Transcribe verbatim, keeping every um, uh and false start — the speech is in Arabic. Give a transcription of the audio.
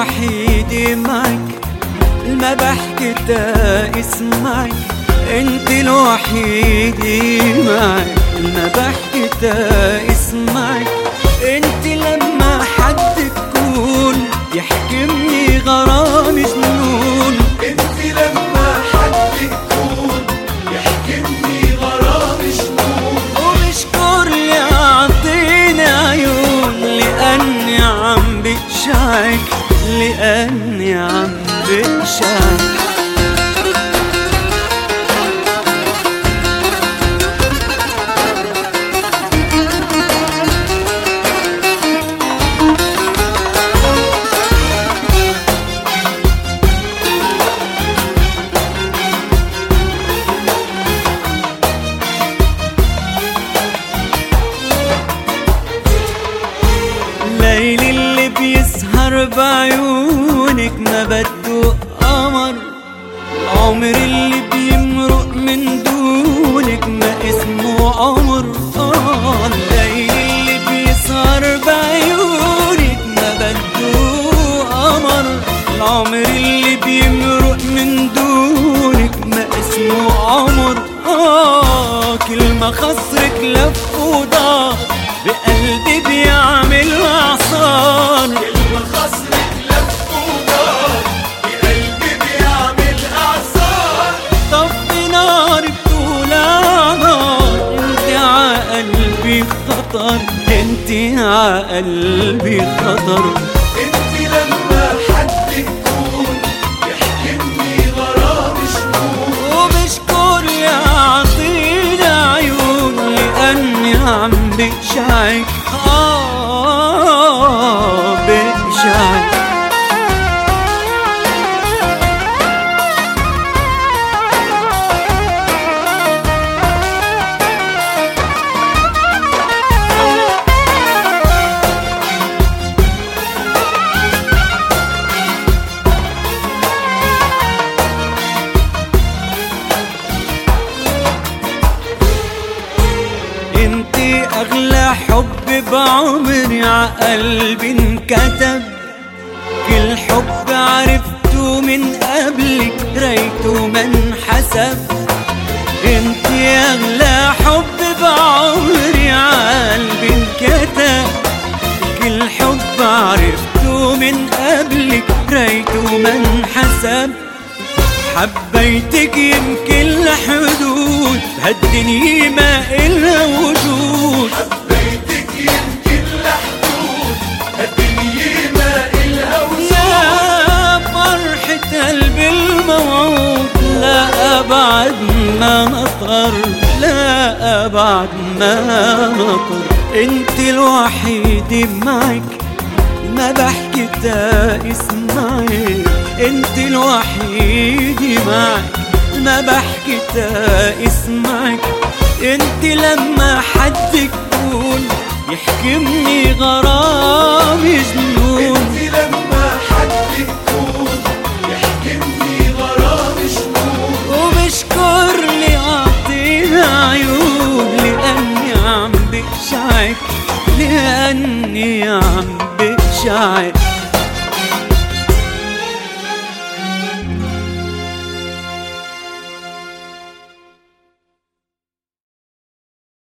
الوحيد معك ما بحكي تا اسمعك، انت الوحيد معك ما بحكي تا اسمعك. انت لما حد تكون يحكمني غرام جنون، انت لما حد تكون يحكمني غرام جنون. وبشكر لي اعطيني عيون لاني عم بقشعك، لاني عم بقشعك. الليل اللي بيسهر بعيونك ما بده قمر، عمر اللي بيمرق من دونك ما اسمه عمر. آه الليل اللي بيسهر بعيونك ما بده قمر، العمر اللي بيمرق من دونك ما اسمه عمر. آه كل ما خصرك لف ودار بقلبي بيعمل اعصار، كل ما خصرك لف ودار بقلبي بيعمل اعصار. طفي نار بتولع نار، انت عقلبي خطر، انت عقلبي خطر. انت لما حد تكون يحكمني غرام جنون. وبشكر يعطيني عيون لاني عم بقشعك، آه بقشعك. انتي اغلى حب بعمري عقلبي انكتب، كل حب عرفته من قبلك ريته ما انحسب. انتي اغلى حب بعمري عقلبي انكتب، كل حب عرفته من قبلك ريته ما انحسب. حبيتك يمكن لحدود بهالدنيا ما إلها وجود، حبيتك يمكن لحدود هالدنيا ما إلها وجود. يا فرحة قلبي الموعود لا أبعد ما نطر، لا أبعد ما نطر. انت الوحيد معك ما بحكي تا اسمعك، انت الوحيد معك ما بحكي تا اسمعك. انت لما حد يكون يحكمني غرام جنون، انت لما حد تكون يحكمني غرام جنون. وبشكر لي اعطيني عيون لاني عم بقشعك، لاني عم بقشعك.